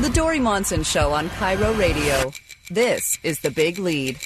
The Dori Monson Show on Cairo Radio. This is The Big Lead.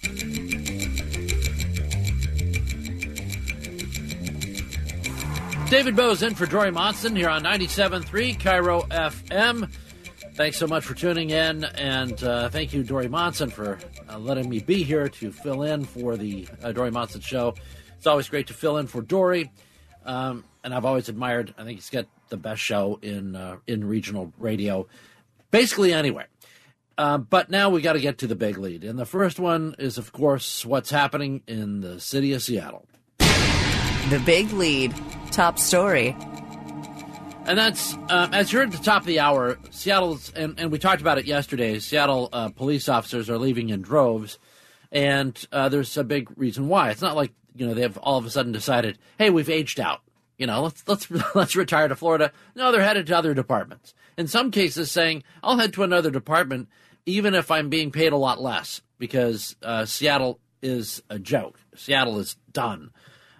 David Bowes in for Dori Monson here on 97.3 Cairo FM. Thanks so much for tuning in, and thank you, Dori Monson, for letting me be here to fill in for the Dori Monson Show. It's always great to fill in for Dori, and I've always admired, I think he's got the best show in regional radio, basically anywhere. But now we got to get to the big lead, and the first one is, of course, what's happening in the city of Seattle. The Big Lead. Top story. And that's, as you heard at the top of the hour, Seattle's, and we talked about it yesterday, Seattle police officers are leaving in droves, and there's a big reason why. It's not like, they have all of a sudden decided, hey, we've aged out. Let's retire to Florida. No, they're headed to other departments. In some cases saying, I'll head to another department even if I'm being paid a lot less, because Seattle is a joke. Seattle is done.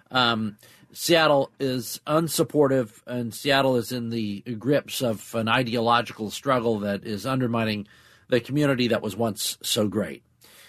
Seattle is unsupportive, and Seattle is in the grips of an ideological struggle that is undermining the community that was once so great.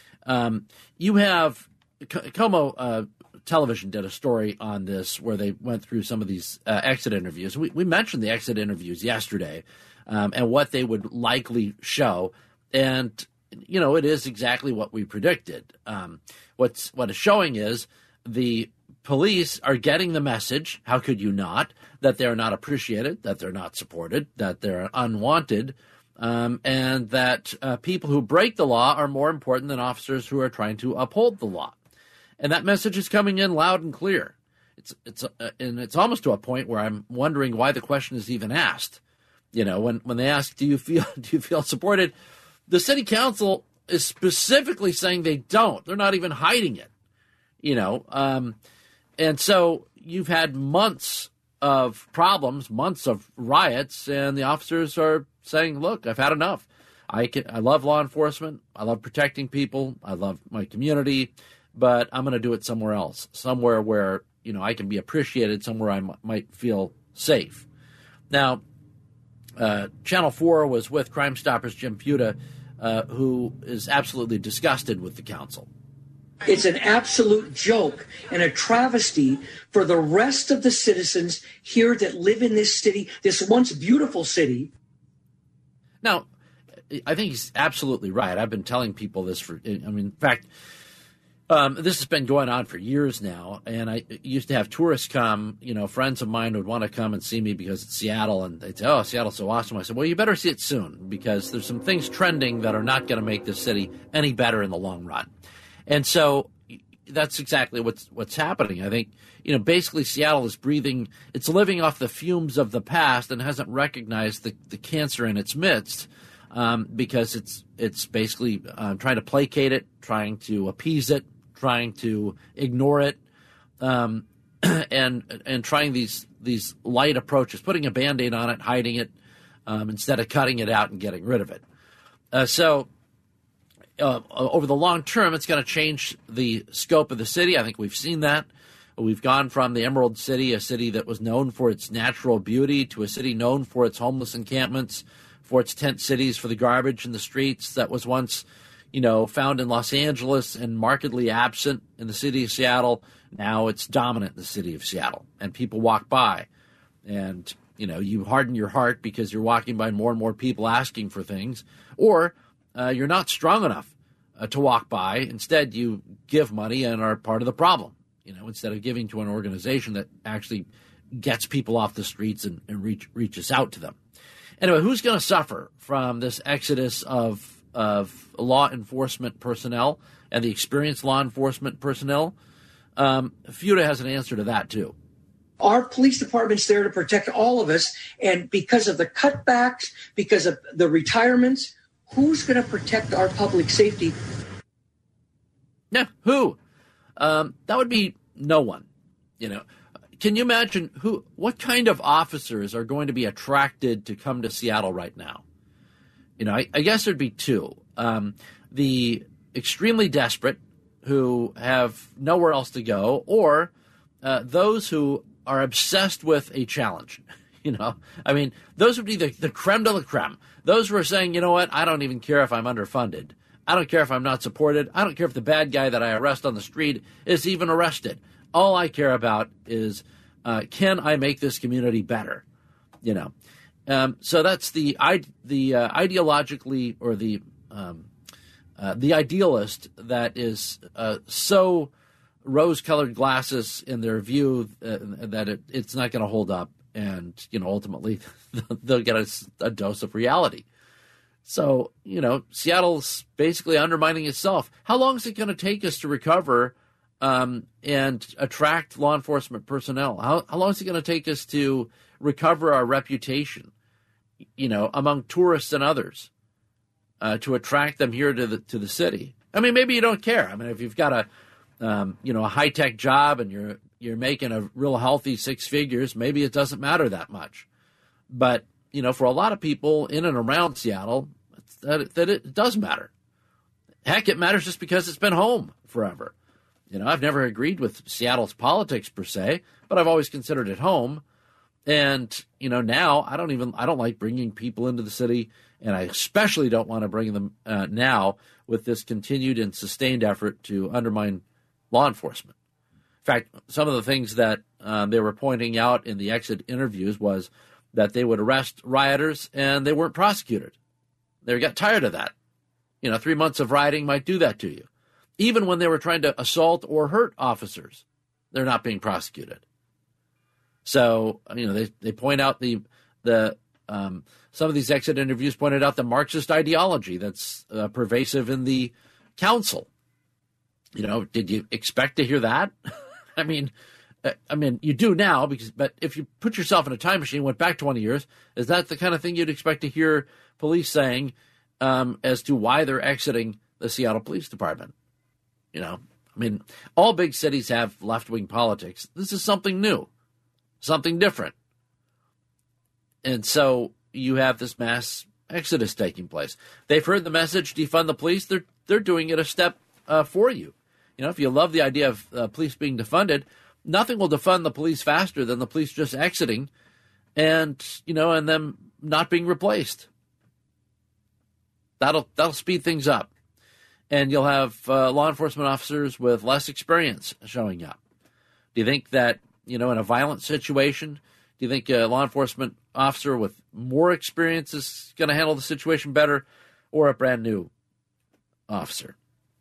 You have Como Television did a story on this where they went through some of these exit interviews. We mentioned the exit interviews yesterday and what they would likely show, and it is exactly what we predicted. What is showing is the police are getting the message, how could you not, that they're not appreciated, that they're not supported, that they're unwanted, and that people who break the law are more important than officers who are trying to uphold the law. And that message is coming in loud and clear. It's almost to a point where I'm wondering why the question is even asked. When they ask, do you feel supported? The city council is specifically saying they don't. They're not even hiding it. And so you've had months of problems, months of riots, and the officers are saying, look, I've had enough. I love law enforcement. I love protecting people. I love my community, but I'm going to do it somewhere else, somewhere where, I can be appreciated, somewhere I might feel safe. Now, Channel 4 was with Crime Stoppers' Jim Puta, who is absolutely disgusted with the council. It's an absolute joke and a travesty for the rest of the citizens here that live in this city, this once beautiful city. Now, I think he's absolutely right. I've been telling people this in fact, this has been going on for years now. And I used to have tourists come, friends of mine would want to come and see me because it's Seattle. And they'd say, oh, Seattle's so awesome. I said, well, you better see it soon because there's some things trending that are not going to make this city any better in the long run. And so that's exactly what's happening. I think, basically Seattle is it's living off the fumes of the past and hasn't recognized the cancer in its midst because it's basically trying to placate it, trying to appease it, trying to ignore it, and trying these light approaches, putting a Band-Aid on it, hiding it, instead of cutting it out and getting rid of it. Over the long term, it's going to change the scope of the city. I think we've seen that. We've gone from the Emerald City, a city that was known for its natural beauty, to a city known for its homeless encampments, for its tent cities, for the garbage in the streets that was once, found in Los Angeles and markedly absent in the city of Seattle. Now it's dominant in the city of Seattle, and people walk by. And, you harden your heart because you're walking by more and more people asking for things, or you're not strong enough to walk by. Instead, you give money and are part of the problem, instead of giving to an organization that actually gets people off the streets and reaches out to them. Anyway, who's going to suffer from this exodus of law enforcement personnel and the experienced law enforcement personnel? Futa has an answer to that, too. Our police department's there to protect all of us, and because of the cutbacks, because of the retirements, who's going to protect our public safety? Yeah, who? That would be no one. Can you imagine what kind of officers are going to be attracted to come to Seattle right now? I guess there'd be two. The extremely desperate who have nowhere else to go, or those who are obsessed with a challenge. I mean, those would be the creme de la creme. Those who are saying, you know what, I don't even care if I'm underfunded. I don't care if I'm not supported. I don't care if the bad guy that I arrest on the street is even arrested. All I care about is, can I make this community better? So that's the ideologically, or the idealist that is so rose-colored glasses in their view that it's not going to hold up, and ultimately they'll get a dose of reality. So Seattle's basically undermining itself. How long is it going to take us to recover and attract law enforcement personnel? How long is it going to take us to recover our reputation, among tourists and others, to attract them here to the city? I mean, maybe you don't care. I mean, if you've got a high-tech job and you're making a real healthy six figures, maybe it doesn't matter that much. But, for a lot of people in and around Seattle, that it does matter. Heck, it matters just because it's been home forever. I've never agreed with Seattle's politics per se, but I've always considered it home. And, now I don't like bringing people into the city, and I especially don't want to bring them now with this continued and sustained effort to undermine law enforcement. In fact, some of the things that they were pointing out in the exit interviews was that they would arrest rioters and they weren't prosecuted. They got tired of that. 3 months of rioting might do that to you. Even when they were trying to assault or hurt officers, they're not being prosecuted. So, they point out some of these exit interviews pointed out the Marxist ideology that's pervasive in the council. Did you expect to hear that? I mean, you do now, but if you put yourself in a time machine, went back 20 years, is that the kind of thing you'd expect to hear police saying as to why they're exiting the Seattle Police Department? All big cities have left-wing politics. This is something new, something different. And so you have this mass exodus taking place. They've heard the message, defund the police. They're doing it a step for you. If you love the idea of police being defunded, nothing will defund the police faster than the police just exiting and them not being replaced. That'll speed things up. And you'll have law enforcement officers with less experience showing up. Do you think that, in a violent situation, do you think a law enforcement officer with more experience is going to handle the situation better, or a brand new officer?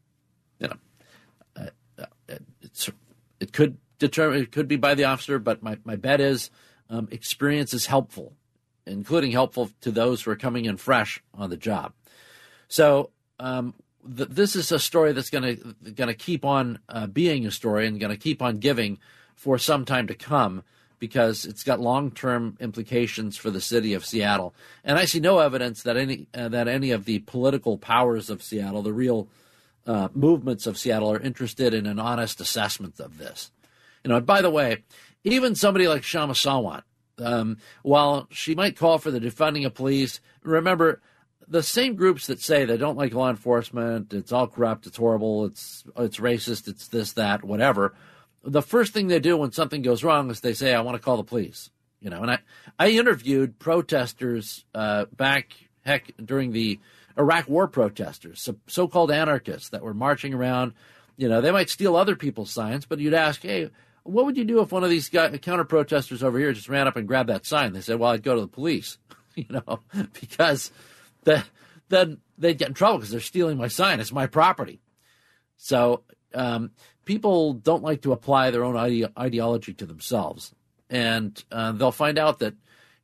It could be by the officer, but my bet is experience is helpful, including helpful to those who are coming in fresh on the job. So this is a story that's going to keep on being a story and going to keep on giving for some time to come, because it's got long-term implications for the city of Seattle. And I see no evidence that any of the political powers of Seattle, the real movements of Seattle, are interested in an honest assessment of this. And by the way, even somebody like Kshama Sawant, while she might call for the defunding of police, remember, the same groups that say they don't like law enforcement, it's all corrupt, it's horrible, it's racist, it's this, that, whatever, the first thing they do when something goes wrong is they say, I want to call the police. And I interviewed protesters back during the Iraq war protesters, so-called anarchists that were marching around. They might steal other people's signs, but you'd ask, hey, what would you do if one of these counter-protesters over here just ran up and grabbed that sign? They said, well, I'd go to the police, because then they'd get in trouble because they're stealing my sign. It's my property. So people don't like to apply their own ideology to themselves. And they'll find out that,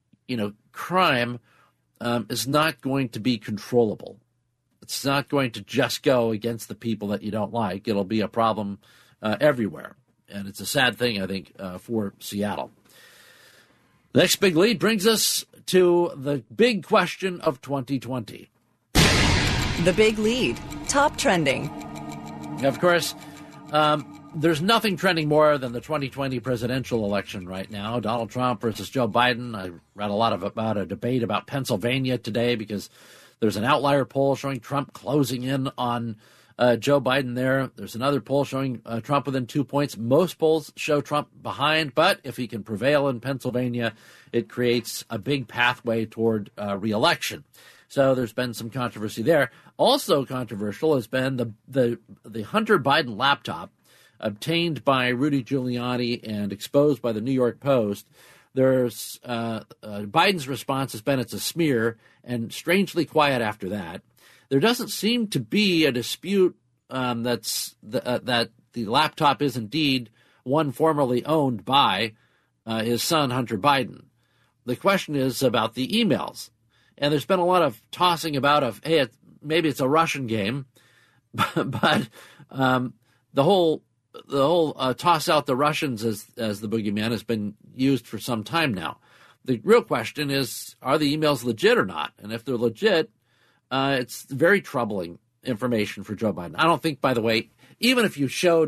crime is not going to be controllable. It's not going to just go against the people that you don't like. It'll be a problem everywhere. And it's a sad thing, I think, for Seattle. The next big lead brings us to the big question of 2020. The big lead, top trending. Of course, there's nothing trending more than the 2020 presidential election right now. Donald Trump versus Joe Biden. I read a lot about a debate about Pennsylvania today because there's an outlier poll showing Trump closing in on Joe Biden there. There's another poll showing Trump within 2 points. Most polls show Trump behind, but if he can prevail in Pennsylvania, it creates a big pathway toward re-election. So there's been some controversy there. Also controversial has been the Hunter Biden laptop obtained by Rudy Giuliani and exposed by the New York Post. There's Biden's response has been it's a smear, and strangely quiet after that. There doesn't seem to be a dispute that the laptop is indeed one formerly owned by his son, Hunter Biden. The question is about the emails. And there's been a lot of tossing about of, hey, maybe it's a Russian game, but the whole toss out the Russians as the boogeyman has been used for some time now. The real question is, are the emails legit or not? And if they're legit, it's very troubling information for Joe Biden. I don't think, by the way, even if you showed,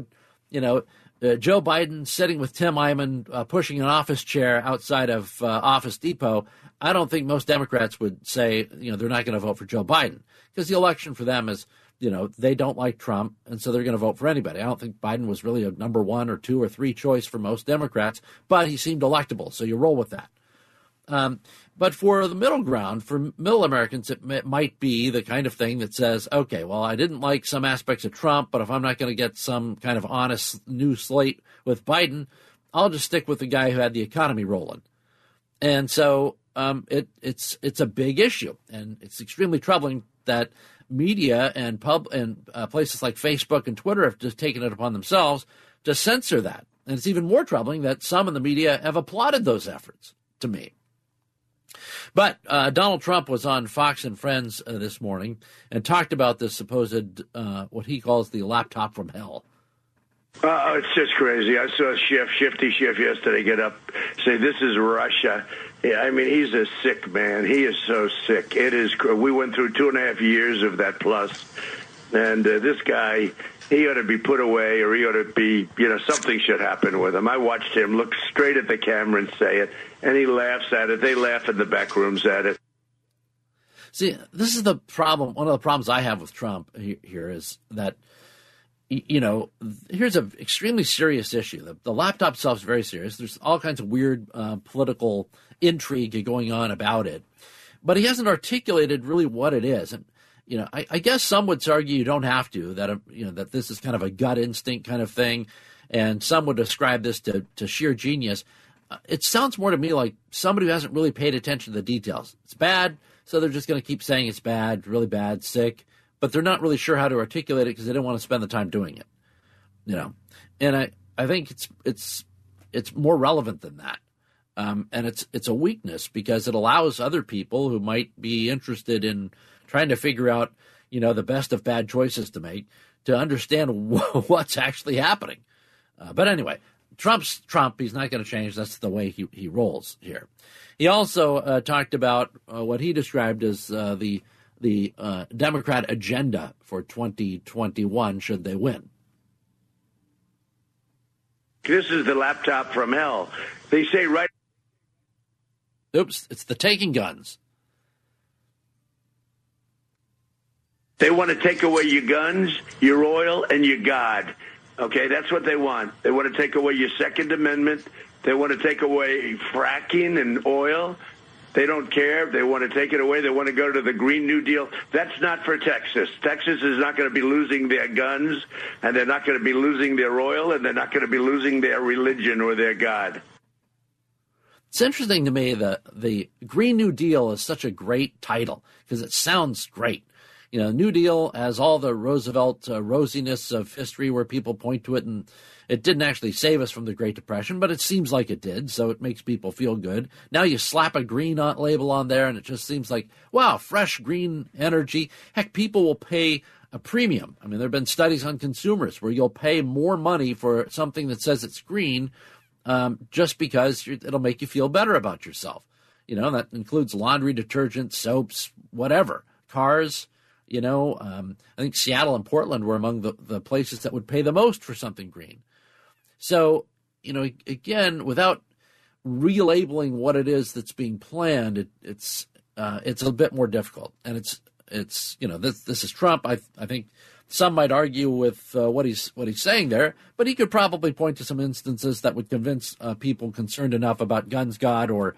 Joe Biden sitting with Tim Eyman pushing an office chair outside of Office Depot, I don't think most Democrats would say, they're not going to vote for Joe Biden, because the election for them is, they don't like Trump, and so they're going to vote for anybody. I don't think Biden was really a number 1 or 2 or 3 choice for most Democrats, but he seemed electable, so you roll with that. But for the middle ground, for middle Americans, it might be the kind of thing that says, okay, well, I didn't like some aspects of Trump, but if I'm not going to get some kind of honest new slate with Biden, I'll just stick with the guy who had the economy rolling. And so it's a big issue, and it's extremely troubling that media and places like Facebook and Twitter have just taken it upon themselves to censor that. And it's even more troubling that some in the media have applauded those efforts, to me. But Donald Trump was on Fox and Friends this morning and talked about this supposed, what he calls the laptop from hell. It's just crazy. I saw Shifty Schiff yesterday get up, say this is Russia. Yeah, I mean, he's a sick man. He is so sick. It is. We went through 2.5 years of that plus, and this guy, he ought to be put away, or he ought to be, something should happen with him. I watched him look straight at the camera and say it, and he laughs at it. They laugh in the back rooms at it. See, this is the problem. One of the problems I have with Trump here is that, here's an extremely serious issue. The laptop itself is very serious. There's all kinds of weird political intrigue going on about it. But he hasn't articulated really what it is. And, I guess some would argue you don't have to, that this is kind of a gut instinct kind of thing. And some would describe this to sheer genius. It sounds more to me like somebody who hasn't really paid attention to the details. It's bad, so they're just going to keep saying it's bad, really bad, sick. But they're not really sure how to articulate it because they don't want to spend the time doing it, And I think it's more relevant than that, and it's a weakness because it allows other people who might be interested in trying to figure out, the best of bad choices to make, to understand what's actually happening. But anyway, Trump's Trump. He's not going to change. That's the way he rolls here. He also talked about what he described as the Democrat agenda for 2021 should they win. This is the laptop from hell. They say right. Oops, it's the taking guns. They want to take away your guns, your oil, and your God. Okay, that's what they want. They want to take away your Second Amendment. They want to take away fracking and oil. They don't care. They want to take it away. They want to go to the Green New Deal. That's not for Texas. Texas is not going to be losing their guns, and they're not going to be losing their oil, and they're not going to be losing their religion or their God. It's interesting to me that the Green New Deal is such a great title because it sounds great. New Deal has all the Roosevelt rosiness of history where people point to it, and it didn't actually save us from the Great Depression, but it seems like it did, so it makes people feel good. Now you slap a green label on there, and it just seems like, wow, fresh green energy. Heck, people will pay a premium. I mean, there have been studies on consumers where you'll pay more money for something that says it's green just because it'll make you feel better about yourself. That includes laundry detergent, soaps, whatever, cars. I think Seattle and Portland were among the places that would pay the most for something green. So, again, without relabeling what it is that's being planned, it's a bit more difficult. And it's it's this is Trump. I think some might argue with what he's saying there, but he could probably point to some instances that would convince people concerned enough about guns, God, or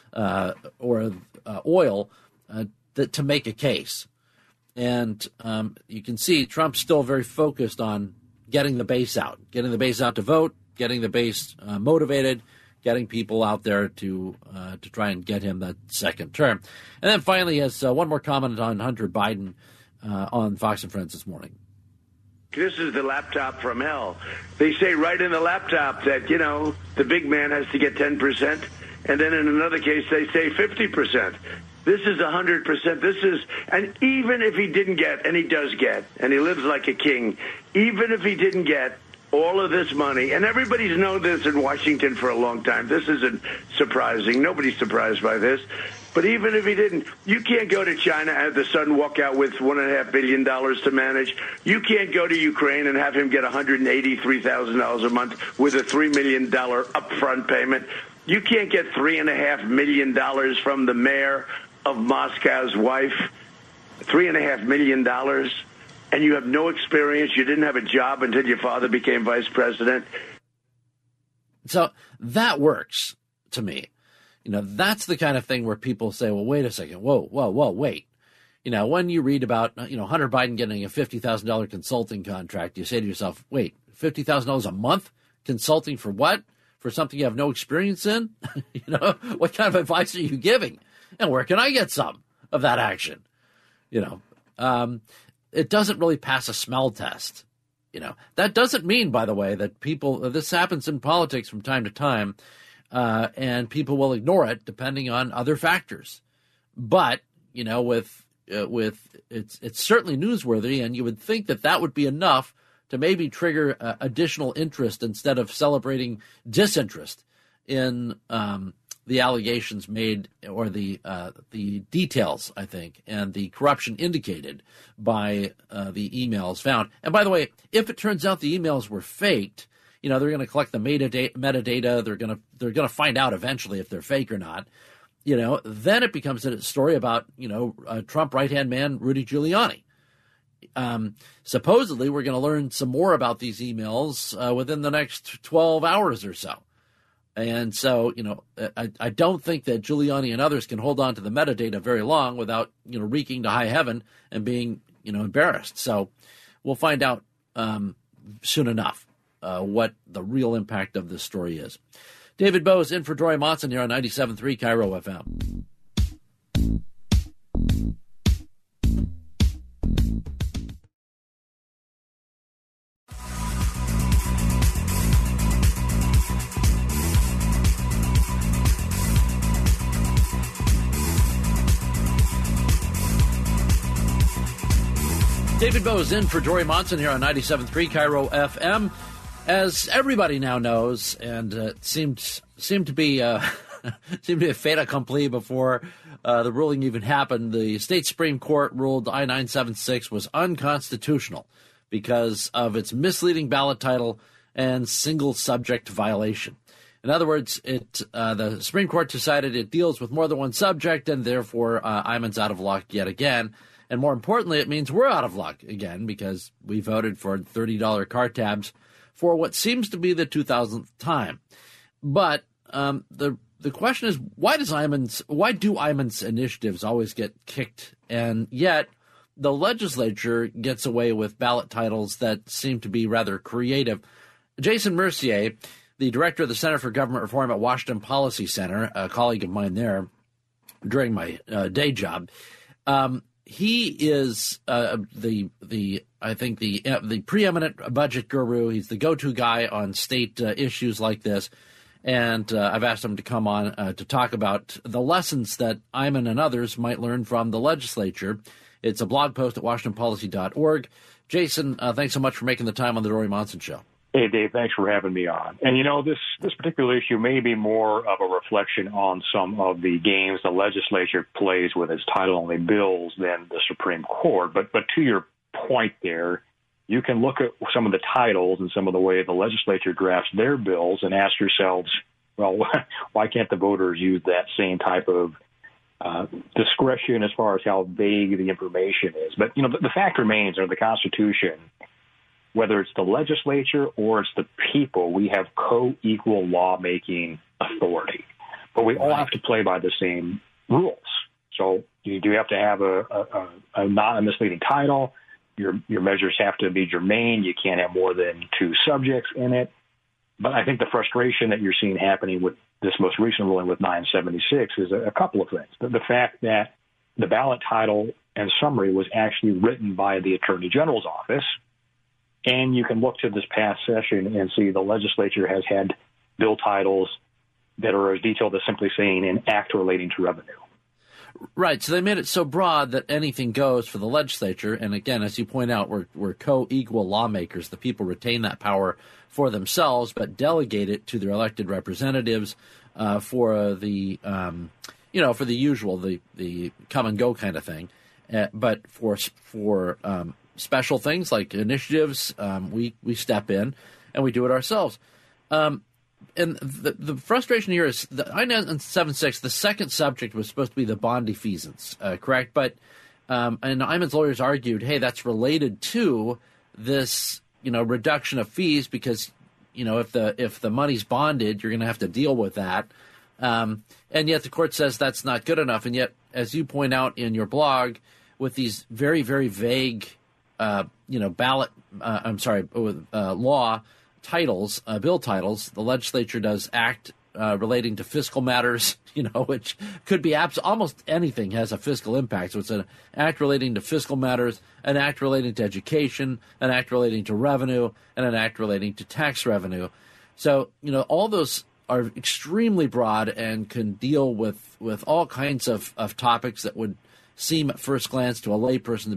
oil to make a case. And you can see Trump's still very focused on getting the base out to vote, getting the base motivated, getting people out there to try and get him that second term. And then finally, he has one more comment on Hunter Biden on Fox and Friends this morning. This is the laptop from hell. They say right in the laptop that, the big man has to get 10%. And then in another case, they say 50%. This is 100%. And even if he didn't get, and he does get, and he lives like a king, even if he didn't get all of this money, and everybody's known this in Washington for a long time. This isn't surprising. Nobody's surprised by this. But even if he didn't, you can't go to China and have the son walk out with $1.5 billion to manage. You can't go to Ukraine and have him get $183,000 a month with a $3 million upfront payment. You can't get $3.5 million from the mayor of Moscow's wife, $3.5 million, and you have no experience. You didn't have a job until your father became vice president. So that works to me. That's the kind of thing where people say, well, wait a second. Whoa, wait. When you read about, Hunter Biden getting a $50,000 consulting contract, you say to yourself, wait, $50,000 a month consulting for what? For something you have no experience in? What kind of advice are you giving? And where can I get some of that action? It doesn't really pass a smell test. That doesn't mean, by the way, that this happens in politics from time to time, and people will ignore it depending on other factors. But, it's certainly newsworthy, and you would think that would be enough to maybe trigger additional interest instead of celebrating disinterest in the allegations made or the details, I think, and the corruption indicated by the emails found. And by the way, if it turns out the emails were faked, they're going to collect the metadata. They're going to find out eventually if they're fake or not. Then it becomes a story about Trump right-hand man Rudy Giuliani. Supposedly, we're going to learn some more about these emails within the next 12 hours or so. And so, I don't think that Giuliani and others can hold on to the metadata very long without, reeking to high heaven and being, embarrassed. So we'll find out soon enough what the real impact of this story is. David Bose in for Troy Monson here on 97.3 Cairo FM. David Bose in for Dory Monson here on 97.3 Cairo FM. As everybody now knows, and it seemed to be a fait accompli before the ruling even happened, the state Supreme Court ruled I-976 was unconstitutional because of its misleading ballot title and single subject violation. In other words, the Supreme Court decided it deals with more than one subject, and therefore Ayman's out of luck yet again. And more importantly, it means we're out of luck again because we voted for $30 car tabs for what seems to be the 2000th time. But the question is, why do Ayman's initiatives always get kicked, and yet the legislature gets away with ballot titles that seem to be rather creative? Jason Mercier, the director of the Center for Government Reform at Washington Policy Center, a colleague of mine there during my day job, he is the preeminent budget guru. He's the go-to guy on state issues like this, and I've asked him to come on to talk about the lessons that Ayman and others might learn from the legislature. It's a blog post at WashingtonPolicy.org. Jason, thanks so much for making the time on the Dory Monson Show. Hey, Dave, thanks for having me on. And, this particular issue may be more of a reflection on some of the games the legislature plays with its title-only bills than the Supreme Court. But to your point there, you can look at some of the titles and some of the way the legislature drafts their bills and ask yourselves, well, why can't the voters use that same type of discretion as far as how vague the information is. But, the fact remains, under the Constitution, whether it's the legislature or it's the people, we have co-equal lawmaking authority. But we all have to play by the same rules. So you do have to have a not a misleading title. Your measures have to be germane. You can't have more than 2 subjects in it. But I think the frustration that you're seeing happening with this most recent ruling with 976 is a couple of things. The fact that the ballot title and summary was actually written by the Attorney General's office, and you can look to this past session and see the legislature has had bill titles that are as detailed as simply saying an act relating to revenue. Right. So they made it so broad that anything goes for the legislature. And again, as you point out, we're co-equal lawmakers. The people retain that power for themselves, but delegate it to their elected representatives for the, for the usual, the come and go kind of thing. But for special things like initiatives, we step in and we do it ourselves. And the frustration here is the I-976, the second subject was supposed to be the bond defeasance, correct? But and Iman's lawyers argued, hey, that's related to this, reduction of fees because, if the money's bonded, you're going to have to deal with that. And yet the court says that's not good enough. And yet, as you point out in your blog, with these very, very vague, law titles, bill titles, the legislature does act relating to fiscal matters, which could be almost anything has a fiscal impact. So it's an act relating to fiscal matters, an act relating to education, an act relating to revenue, and an act relating to tax revenue. So, all those are extremely broad and can deal with all kinds of topics that would seem at first glance to a layperson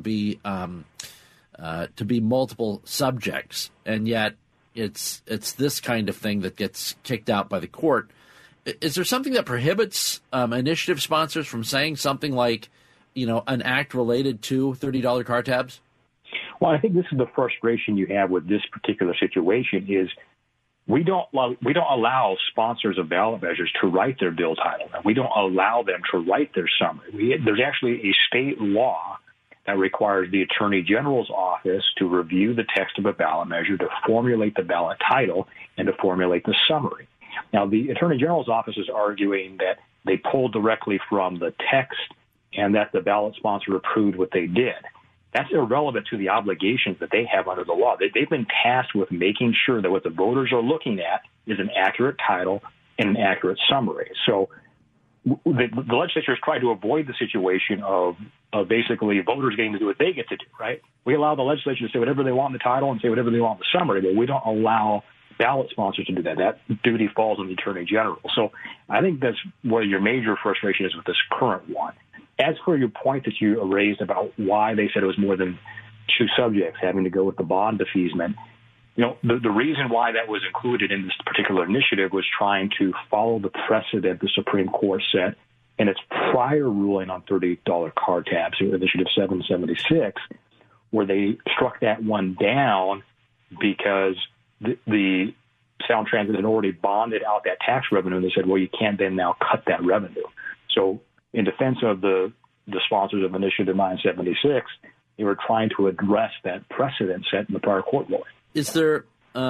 to be multiple subjects, and yet it's this kind of thing that gets kicked out by the court. Is there something that prohibits initiative sponsors from saying something like, an act related to $30 car tabs? Well, I think this is the frustration you have with this particular situation is we don't allow sponsors of ballot measures to write their bill title, and we don't allow them to write their summary. There's actually a state law that requires the Attorney General's office to review the text of a ballot measure, to formulate the ballot title, and to formulate the summary. Now, the Attorney General's office is arguing that they pulled directly from the text and that the ballot sponsor approved what they did. That's irrelevant to the obligations that they have under the law. They've been tasked with making sure that what the voters are looking at is an accurate title and an accurate summary. So the legislature has tried to avoid the situation of basically voters getting to do what they get to do, right? We allow the legislature to say whatever they want in the title and say whatever they want in the summary, but we don't allow ballot sponsors to do that. That duty falls on the Attorney General. So I think that's where your major frustration is with this current one. As for your point that you raised about why they said it was more than 2 subjects having to go with the bond defeasance, the reason why that was included in this particular initiative was trying to follow the precedent the Supreme Court set in its prior ruling on $30 car tabs, Initiative 776, where they struck that one down because the Sound Transit had already bonded out that tax revenue, and they said, well, you can't then now cut that revenue. So in defense of the sponsors of Initiative 976, they were trying to address that precedent set in the prior court ruling. Is there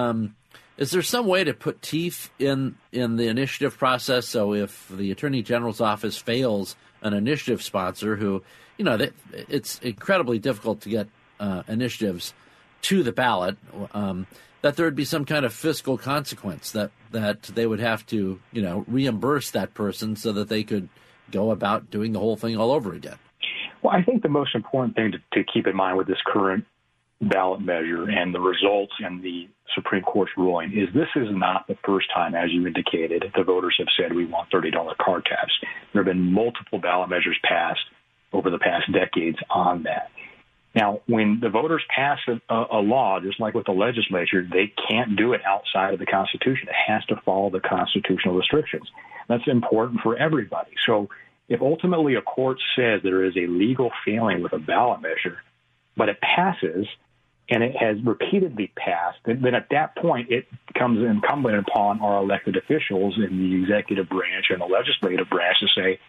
some way to put teeth in the initiative process? So if the Attorney General's office fails an initiative sponsor who, it's incredibly difficult to get initiatives to the ballot, that there would be some kind of fiscal consequence that they would have to, reimburse that person so that they could go about doing the whole thing all over again. Well, I think the most important thing to keep in mind with this current ballot measure and the results and the Supreme Court's ruling is this is not the first time, as you indicated, the voters have said we want $30 car tabs. There have been multiple ballot measures passed over the past decades on that. Now, when the voters pass a law, just like with the legislature, they can't do it outside of the Constitution. It has to follow the constitutional restrictions. That's important for everybody. So if ultimately a court says there is a legal failing with a ballot measure, but it passes and it has repeatedly passed, then at that point it becomes incumbent upon our elected officials in the executive branch and the legislative branch to say,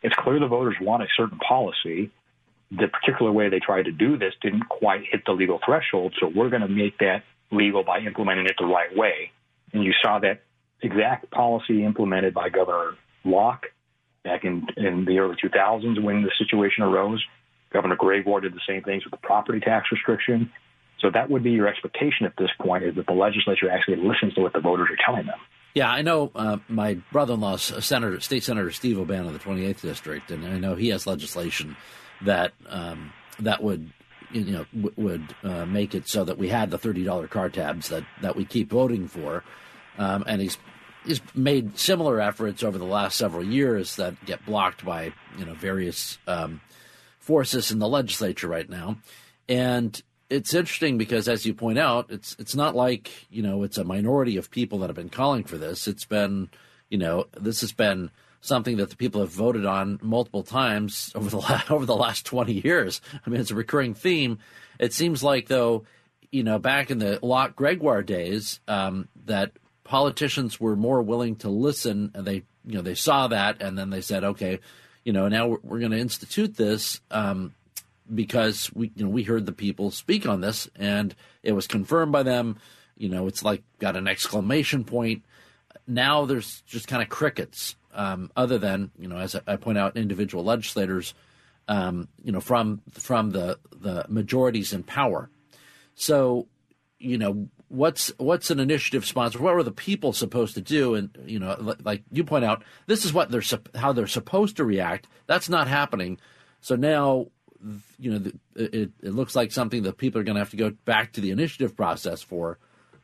It's clear the voters want a certain policy. The particular way they tried to do this didn't quite hit the legal threshold, so we're going to make that legal by implementing it the right way. And you saw that exact policy implemented by Governor Locke back in the early 2000s when the situation arose. Governor Gregoire did the same things with the property tax restriction. So that would be your expectation at this point, is that the legislature actually listens to what the voters are telling them. Yeah, I know my brother-in-law, State Senator Steve O'Bannon of the 28th District, and I know he has legislation that would make it so that we had the $30 car tabs that we keep voting for, and he's made similar efforts over the last several years that get blocked by various forces in the legislature right now. And it's interesting because, as you point out, it's not like it's a minority of people that have been calling for this. It's been this has been something that the people have voted on multiple times over the last 20 years. I mean, it's a recurring theme. It seems like, though, back in the Locke Gregoire days, that politicians were more willing to listen, and they saw that, and then they said, okay, now we're going to institute this because we heard the people speak on this, and it was confirmed by them. It's like got an exclamation point. Now there's just kind of crickets, other than as I point out, individual legislators, from the majorities in power. So, what's an initiative sponsor? What were the people supposed to do? And like you point out, this is what how they're supposed to react. That's not happening. So now, it looks like something that people are going to have to go back to the initiative process for.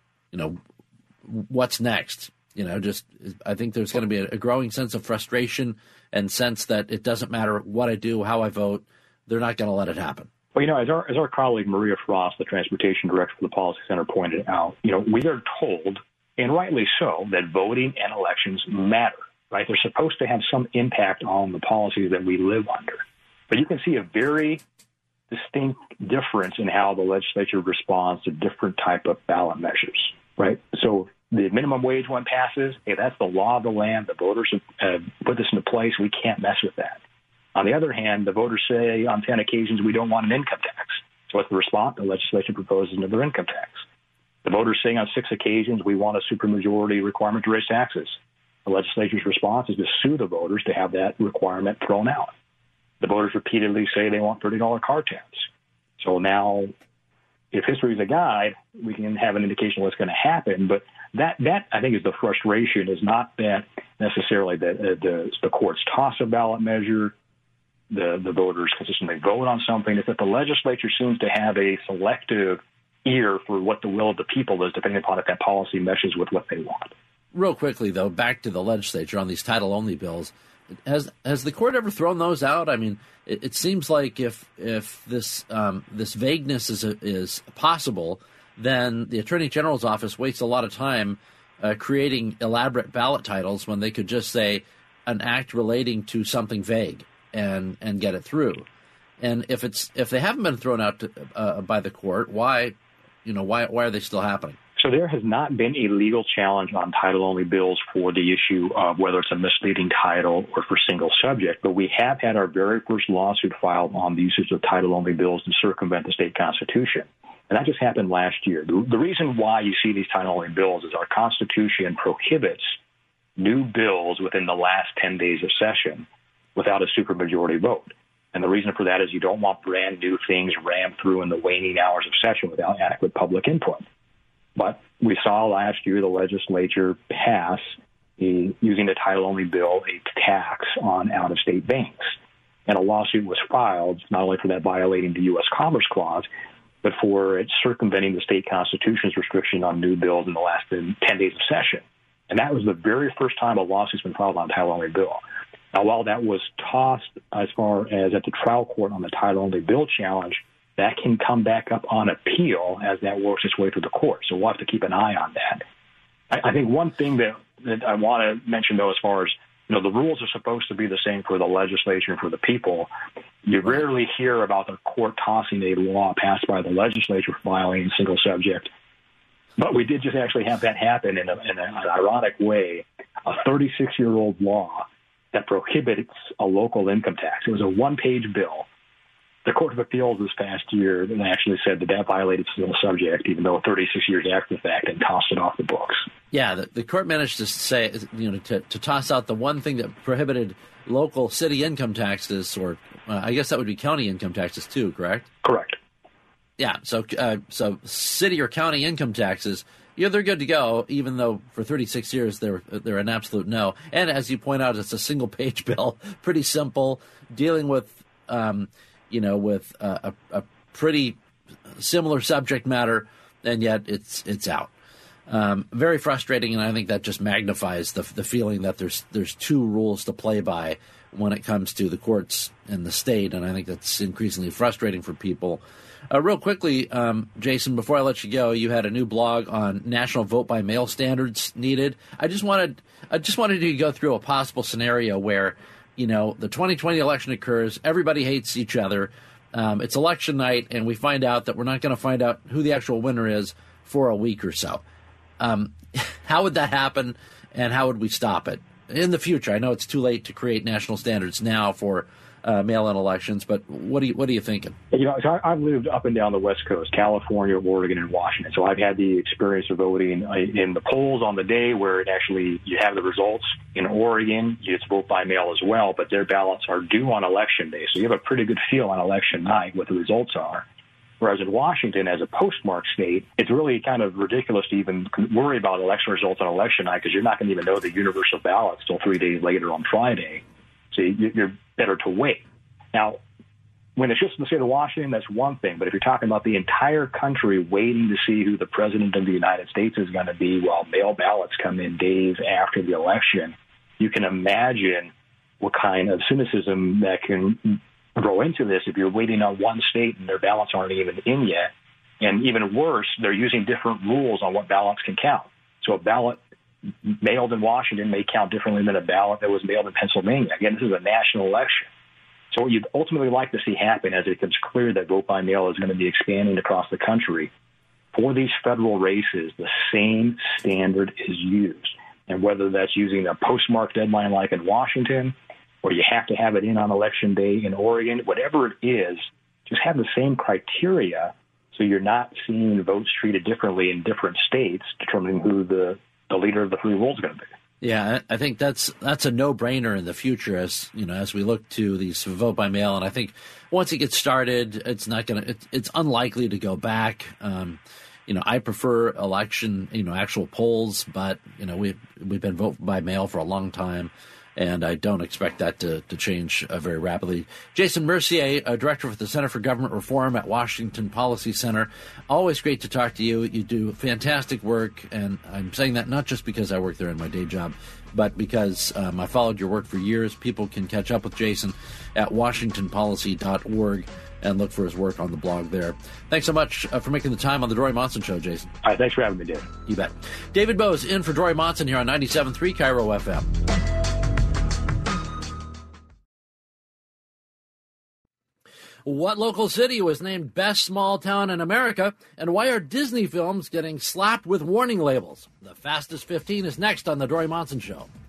What's next? I think there's going to be a growing sense of frustration and sense that it doesn't matter what I do, how I vote. They're not going to let it happen. Well, as our colleague Maria Frost, the transportation director for the Policy Center, pointed out, we are told, and rightly so, that voting and elections matter, right? They're supposed to have some impact on the policies that we live under. But you can see a very distinct difference in how the legislature responds to different type of ballot measures, right? So the minimum wage one passes. Hey, that's the law of the land. The voters have put this into place. We can't mess with that. On the other hand, the voters say on 10 occasions we don't want an income tax. So what's the response? The legislature proposes another income tax. The voters say on 6 occasions we want a supermajority requirement to raise taxes. The legislature's response is to sue the voters to have that requirement thrown out. The voters repeatedly say they want $30 car tabs. So now, if history is a guide, we can have an indication of what's going to happen. But that I think is the frustration, is not that necessarily that the courts toss a ballot measure, the voters consistently vote on something. It's that the legislature seems to have a selective ear for what the will of the people is, depending upon if that policy meshes with what they want. Real quickly, though, back to the legislature on these title-only bills. Has the court ever thrown those out? I mean, it seems like if this vagueness is possible, then the Attorney General's office wastes a lot of time creating elaborate ballot titles when they could just say an act relating to something vague and get it through. And if they haven't been thrown out by the court, why are they still happening? So there has not been a legal challenge on title-only bills for the issue of whether it's a misleading title or for single subject, but we have had our very first lawsuit filed on the usage of title-only bills to circumvent the state constitution. And that just happened last year. The reason why you see these title-only bills is our Constitution prohibits new bills within the last 10 days of session without a supermajority vote. And the reason for that is you don't want brand new things rammed through in the waning hours of session without adequate public input. But we saw last year the legislature pass, using the title-only bill, a tax on out-of-state banks. And a lawsuit was filed not only for that violating the U.S. Commerce Clause, but for it circumventing the state constitution's restriction on new bills in the last 10 days of session. And that was the very first time a lawsuit's been filed on a title-only bill. Now, while that was tossed as far as at the trial court on the title-only bill challenge, that can come back up on appeal as that works its way through the court. So we'll have to keep an eye on that. I think one thing that I want to mention, though, as far as, the rules are supposed to be the same for the legislature and for the people. You rarely hear about the court tossing a law passed by the legislature filing a single subject. But we did just actually have that happen in an ironic way. A 36-year-old law that prohibits a local income tax. It was a one-page bill. The Court of Appeals this past year actually said that violated civil subject, even though 36 years after the fact, and tossed it off the books. Yeah, the court managed to say, to toss out the one thing that prohibited local city income taxes, or I guess that would be county income taxes too, correct? Correct. Yeah, so city or county income taxes, they're good to go, even though for 36 years they're an absolute no. And as you point out, it's a single-page bill, pretty simple, dealing with with a pretty similar subject matter, and yet it's out. Very frustrating, and I think that just magnifies the feeling that there's two rules to play by when it comes to the courts and the state, and I think that's increasingly frustrating for people. Real quickly, Jason, before I let you go, you had a new blog on national vote-by-mail standards needed. I just wanted to go through a possible scenario where the 2020 election occurs, everybody hates each other, it's election night, and we find out that we're not going to find out who the actual winner is for a week or so. How would that happen, and how would we stop it in the future? I know it's too late to create national standards now for mail-in elections, but what are you thinking? So I've lived up and down the West Coast, California, Oregon, and Washington. So I've had the experience of voting in the polls on the day where you have the results. In Oregon, it's vote by mail as well, but their ballots are due on election day. So you have a pretty good feel on election night what the results are. Whereas in Washington, as a postmark state, it's really kind of ridiculous to even worry about election results on election night because you're not going to even know the universal ballots till 3 days later on Friday. So you're better to wait. Now, when it's just in the state of Washington, that's one thing. But if you're talking about the entire country waiting to see who the president of the United States is going to be while mail ballots come in days after the election, you can imagine what kind of cynicism that can grow into this if you're waiting on one state and their ballots aren't even in yet. And even worse, they're using different rules on what ballots can count. So a ballot mailed in Washington may count differently than a ballot that was mailed in Pennsylvania. Again, this is a national election. So what you'd ultimately like to see happen as it becomes clear that vote by mail is going to be expanding across the country, for these federal races, the same standard is used. And whether that's using a postmark deadline like in Washington, or you have to have it in on election day in Oregon, whatever it is, just have the same criteria so you're not seeing votes treated differently in different states, determining who the leader of the free world is going to be. Yeah, I think that's a no-brainer in the future as we look to these vote by mail. And I think once it gets started, it's unlikely to go back. I prefer election, actual polls, but we've been vote by mail for a long time, and I don't expect that to change very rapidly. Jason Mercier, Director for the Center for Government Reform at Washington Policy Center. Always great to talk to you. You do fantastic work, and I'm saying that not just because I work there in my day job, but because I followed your work for years. People can catch up with Jason at washingtonpolicy.org and look for his work on the blog there. Thanks so much for making the time on the Dory Monson Show, Jason. All right, thanks for having me, David. You bet. David Bose in for Dory Monson here on 97.3 Cairo FM. What local city was named Best Small Town in America, and why are Disney films getting slapped with warning labels? The Fastest 15 is next on The Dory Monson Show.